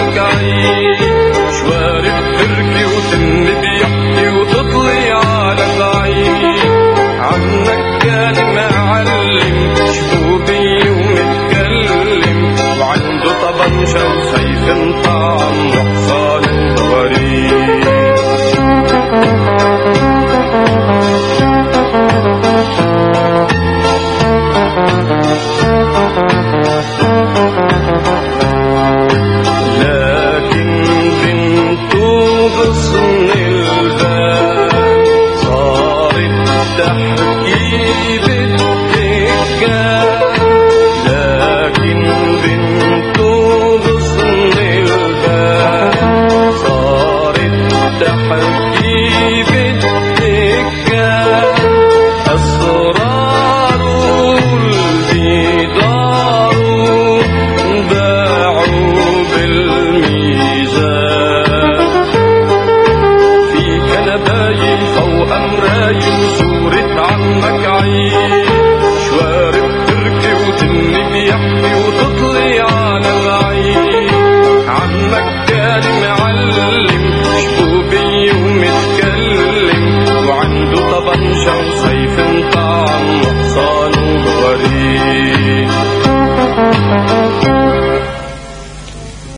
عنك عيب، شوارب تركي وتن بيحكي وتطلي على العيب، عنك كان معلم شبوبي ومتكلم، وعنده طبنجة وسيف طعم وحصان غريب. لكن بنته بصن الباب صارت تحكي بالتكال، لكن بنته بصن الباب صارت تحكي بالتكال، أسرار البيضاء باعوا بالميزان، في كنبايل فوق مرايل صورة عمك عيب، شوارب تركي وتن بيحكي وتطلي على العيب، عمك كان معلم شبوبي ومتكلم، وعنده طبنجة